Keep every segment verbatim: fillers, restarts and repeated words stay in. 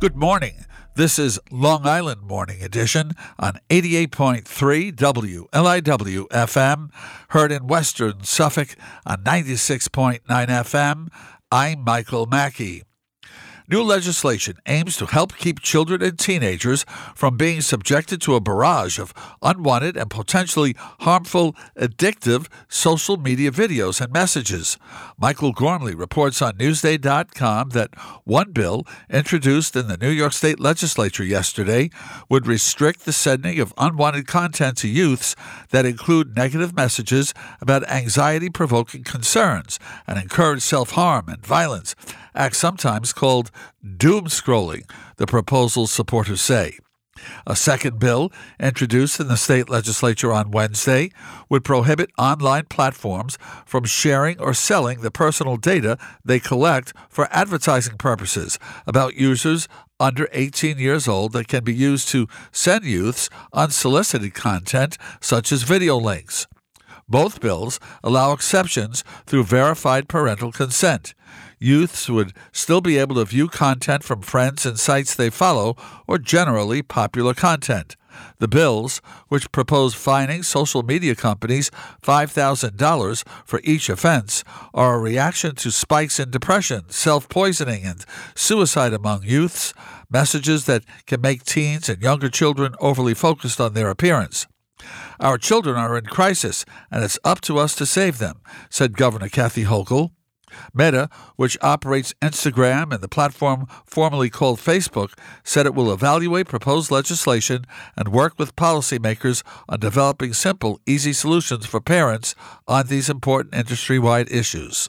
Good morning. This is Long Island Morning Edition on eighty-eight point three W L I W F M, heard in Western Suffolk on ninety-six point nine F M. I'm Michael Mackey. New legislation aims to help keep children and teenagers from being subjected to a barrage of unwanted and potentially harmful, addictive social media videos and messages. Michael Gormley reports on Newsday dot com that one bill introduced in the New York State Legislature yesterday would restrict the sending of unwanted content to youths that include negative messages about anxiety-provoking concerns and encourage self-harm and violence, acts sometimes called doom scrolling, the proposal's supporters say. A second bill, introduced in the state legislature on Wednesday, would prohibit online platforms from sharing or selling the personal data they collect for advertising purposes about users under eighteen years old that can be used to send youths unsolicited content such as video links. Both bills allow exceptions through verified parental consent. Youths would still be able to view content from friends and sites they follow or generally popular content. The bills, which propose fining social media companies five thousand dollars for each offense, are a reaction to spikes in depression, self-poisoning, and suicide among youths, messages that can make teens and younger children overly focused on their appearance. Our children are in crisis, and it's up to us to save them, said Governor Kathy Hochul. Meta, which operates Instagram and the platform formerly called Facebook, said it will evaluate proposed legislation and work with policymakers on developing simple, easy solutions for parents on these important industry-wide issues.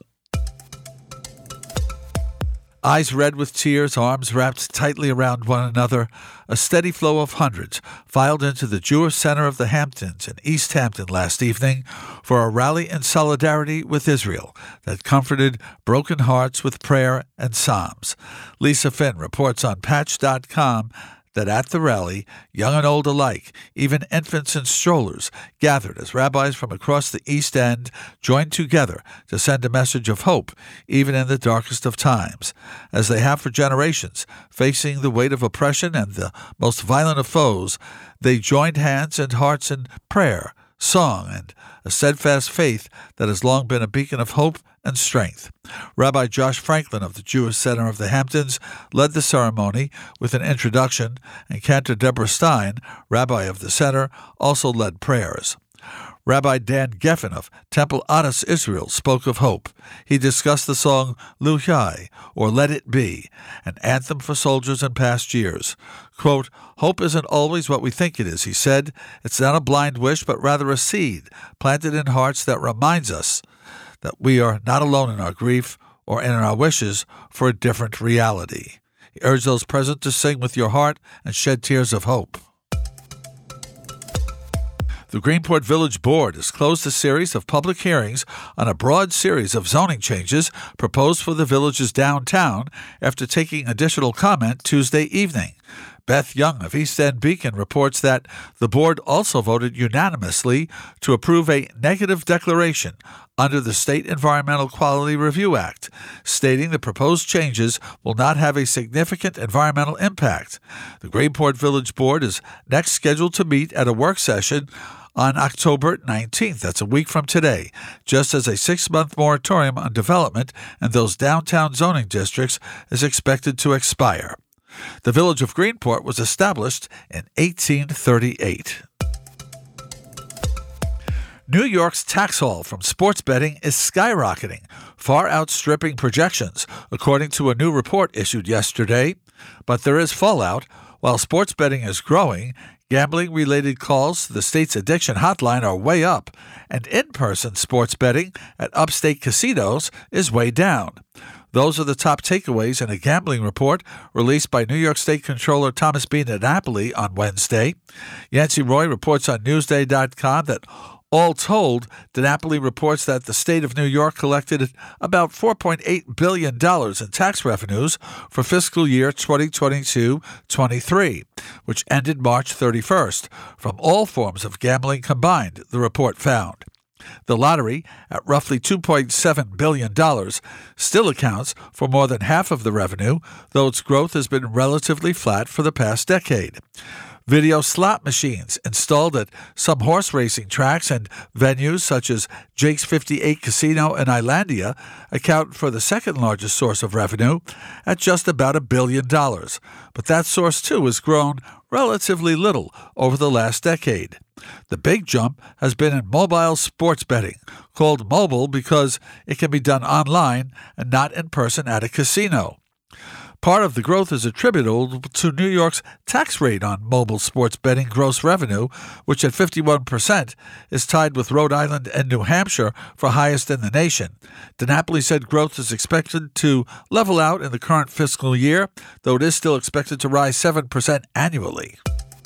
Eyes red with tears, arms wrapped tightly around one another, a steady flow of hundreds filed into the Jewish Center of the Hamptons in East Hampton last evening for a rally in solidarity with Israel that comforted broken hearts with prayer and psalms. Lisa Finn reports on Patch dot com that at the rally, young and old alike, even infants and strollers, gathered as rabbis from across the East End joined together to send a message of hope, even in the darkest of times. As they have for generations, facing the weight of oppression and the most violent of foes, they joined hands and hearts in prayer, song, and a steadfast faith that has long been a beacon of hope and strength. Rabbi Josh Franklin of the Jewish Center of the Hamptons led the ceremony with an introduction, and Cantor Deborah Stein, rabbi of the center, also led prayers. Rabbi Dan Geffen of Temple Adas Israel spoke of hope. He discussed the song Luhai, or Let It Be, an anthem for soldiers in past years. Quote, "Hope isn't always what we think it is," he said. "It's not a blind wish, but rather a seed planted in hearts that reminds us that we are not alone in our grief or in our wishes for a different reality." He urged those present to sing with your heart and shed tears of hope. The Greenport Village Board has closed a series of public hearings on a broad series of zoning changes proposed for the village's downtown after taking additional comment Tuesday evening. Beth Young of East End Beacon reports that the board also voted unanimously to approve a negative declaration under the State Environmental Quality Review Act, stating the proposed changes will not have a significant environmental impact. The Greenport Village Board is next scheduled to meet at a work session on October nineteenth, that's a week from today, just as a six-month moratorium on development in those downtown zoning districts is expected to expire. The village of Greenport was established in eighteen thirty-eight. New York's tax haul from sports betting is skyrocketing, far outstripping projections, according to a new report issued yesterday. But there is fallout. While sports betting is growing, gambling-related calls to the state's addiction hotline are way up, and in-person sports betting at upstate casinos is way down. Those are the top takeaways in a gambling report released by New York State Comptroller Thomas B. DiNapoli on Wednesday. Yancey Roy reports on Newsday dot com that all told, DiNapoli reports that the state of New York collected about four point eight billion dollars in tax revenues for fiscal year twenty twenty-two twenty-three, which ended March thirty-first, from all forms of gambling combined, the report found. The lottery, at roughly two point seven billion dollars, still accounts for more than half of the revenue, though its growth has been relatively flat for the past decade. Video slot machines installed at some horse racing tracks and venues such as Jake's fifty-eight Casino in Islandia account for the second largest source of revenue at just about a billion dollars. But that source, too, has grown relatively little over the last decade. The big jump has been in mobile sports betting, called mobile because it can be done online and not in person at a casino. Part of the growth is attributable to New York's tax rate on mobile sports betting gross revenue, which at fifty-one percent is tied with Rhode Island and New Hampshire for highest in the nation. DiNapoli said growth is expected to level out in the current fiscal year, though it is still expected to rise seven percent annually.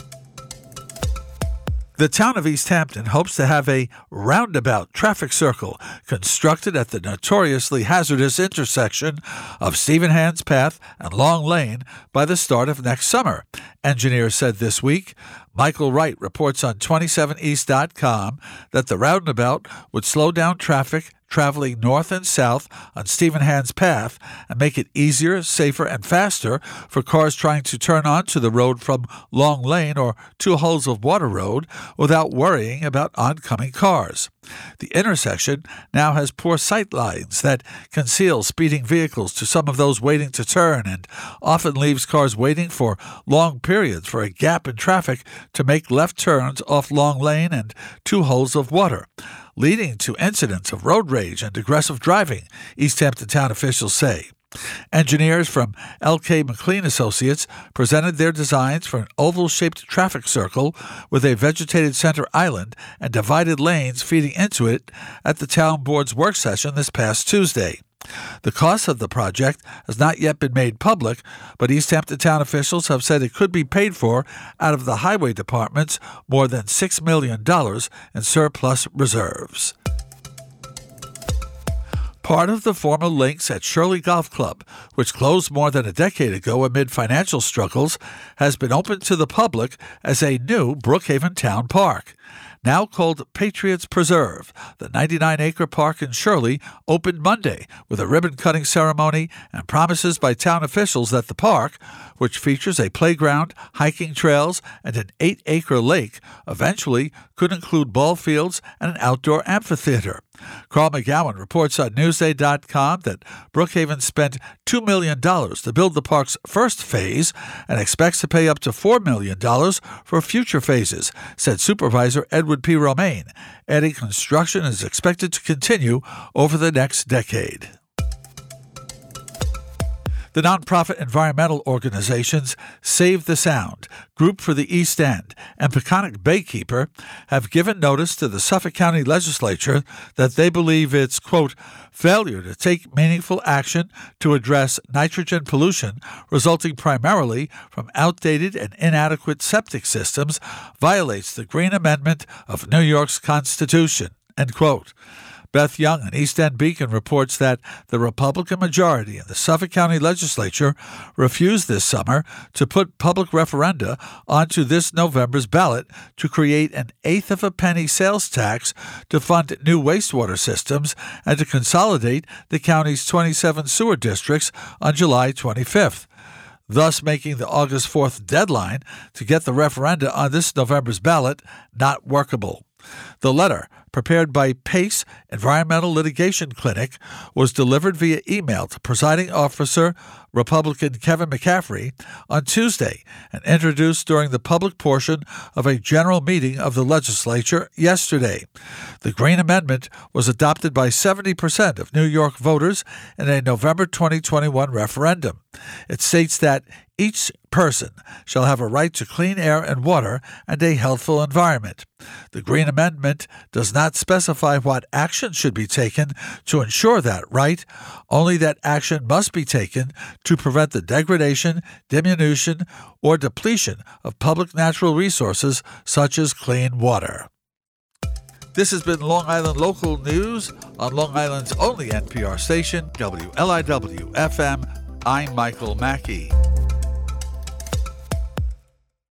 The town of East Hampton hopes to have a roundabout traffic circle constructed at the notoriously hazardous intersection of Stephen Hand's Path and Long Lane by the start of next summer, engineers said this week. Michael Wright reports on twenty-seven east dot com that the roundabout would slow down traffic traveling north and south on Stephen Hand's Path and make it easier, safer, and faster for cars trying to turn onto the road from Long Lane or Two Hulls of Water Road without worrying about oncoming cars. The intersection now has poor sight lines that conceal speeding vehicles to some of those waiting to turn and often leaves cars waiting for long periods for a gap in traffic to make left turns off Long Lane and Two Hulls of Water, leading to incidents of road rage and aggressive driving, East Hampton town officials say. Engineers from L K McLean Associates presented their designs for an oval-shaped traffic circle with a vegetated center island and divided lanes feeding into it at the town board's work session this past Tuesday. The cost of the project has not yet been made public, but East Hampton town officials have said it could be paid for out of the Highway Department's more than six million dollars in surplus reserves. Part of the former links at Shirley Golf Club, which closed more than a decade ago amid financial struggles, has been opened to the public as a new Brookhaven Town Park. Now called Patriots Preserve, the ninety-nine acre park in Shirley opened Monday with a ribbon-cutting ceremony and promises by town officials that the park, which features a playground, hiking trails, and an eight acre lake, eventually could include ball fields and an outdoor amphitheater. Carl McGowan reports on Newsday dot com that Brookhaven spent two million dollars to build the park's first phase and expects to pay up to four million dollars for future phases, said Supervisor Edward P. Romaine, adding construction is expected to continue over the next decade. The nonprofit environmental organizations Save the Sound, Group for the East End, and Peconic Baykeeper have given notice to the Suffolk County Legislature that they believe its, quote, failure to take meaningful action to address nitrogen pollution resulting primarily from outdated and inadequate septic systems violates the Green Amendment of New York's Constitution, end quote. Beth Young, an East End Beacon, reports that the Republican majority in the Suffolk County Legislature refused this summer to put public referenda onto this November's ballot to create an eighth of a penny sales tax to fund new wastewater systems and to consolidate the county's twenty-seven sewer districts on July twenty-fifth. Thus making the August fourth deadline to get the referenda on this November's ballot not workable. The letter, prepared by PACE Environmental Litigation Clinic, was delivered via email to Presiding Officer Republican Kevin McCaffrey on Tuesday and introduced during the public portion of a general meeting of the legislature yesterday. The Green Amendment was adopted by seventy percent of New York voters in a November twenty twenty-one referendum. It states that each person shall have a right to clean air and water and a healthful environment. The Green Amendment does not specify what action should be taken to ensure that right, only that action must be taken to prevent the degradation, diminution, or depletion of public natural resources such as clean water. This has been Long Island Local News on Long Island's only N P R station, W L I W F M. I'm Michael Mackey.